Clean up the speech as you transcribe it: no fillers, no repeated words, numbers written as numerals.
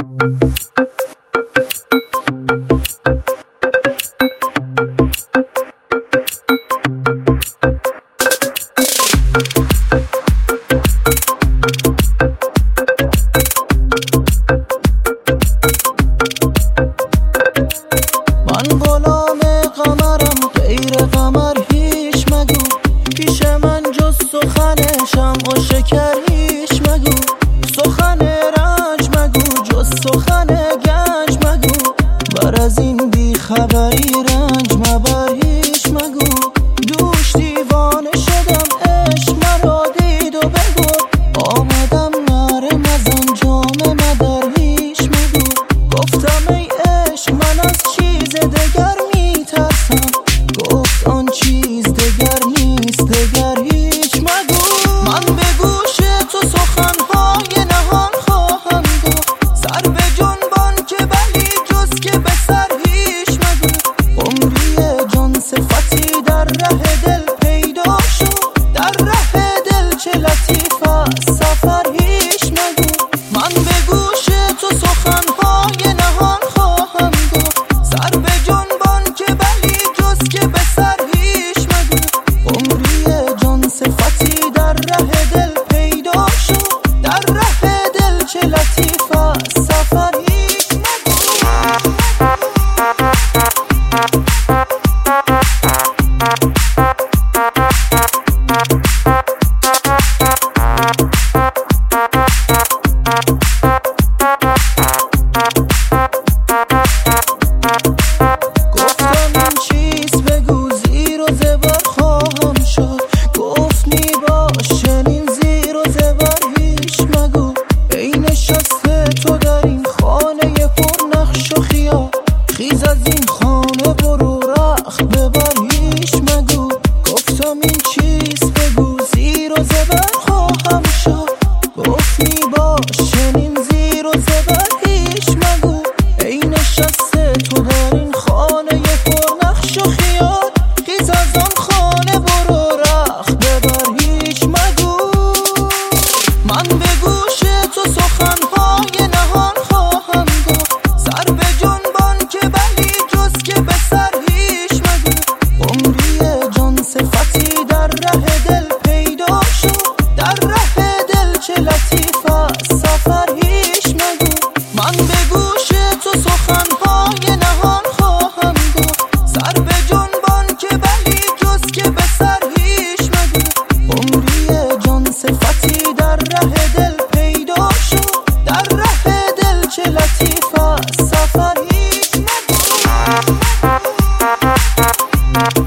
من غلام قمرم، غیر قمر هیچ مگو. پیش من جز سخن شمع و شکر هیچ مگو. سخن رنج مگو، جز سخن گنج مگو. بر از این بی خبری رنج مبر هیچ مگو. دوش دیوانه شدم، عشق مرا دید و بگو. آمدم نره مزن جام مدر هیچ مگو. گفتم ای عشق من از چیز دگر میترسم. گفت آن چیز دگر نیست، دگر هیچ مگو. من به گوش تو سخنهای نهان خواهم گفت. سر به جنبان که ولی جز که به سر هیچ مگو. عمری جان صفتی در ره دل پیدا شد. در ره دل چه لطیف است سفر هیچ مگو. من به گوش تو سخنهای نهان خواهم گفت. سر به جنبان که ولی جز که به سر هیچ مگو. عمری جان صفتی در ره دل پیدا شد. در ره دل چه لطیف است سفر هیچ مگو. گفتم این چیز بگو، زیر و زبر خواهم شد. گفت می باش چنین زیر و زبر هیچ مگو. ای نشسته تو در این خانه پر نقش و خیال. خیز از این خانه برو رخت ببر هیچ مگو. گفتم این چیز بگو، زیر و زبر خواهم شد. گفت می باش چنین زیر و زبر هیچ مگو. ای نشسته تو در این خانه پر نقش و خیال. خیز از آن خانه برو رخت ببر هیچ مگو. من به گوش تو سخنهای نهان خواهم گفت. سر به جنبان که ولی جز که به سر هیچ مگو. عمری جان صفتی در ره دل پیدا شد. در ره دل چه لطیف است سفر هیچ مگو. من به گوش تو سخنهای نهان خواهم گفت. سر به جنبان که ولی جز که به سر هیچ مگو. عمری جان صفتی در ره دل پیدا شد. در ره دل چه لطیف است سفر هیچ مگو.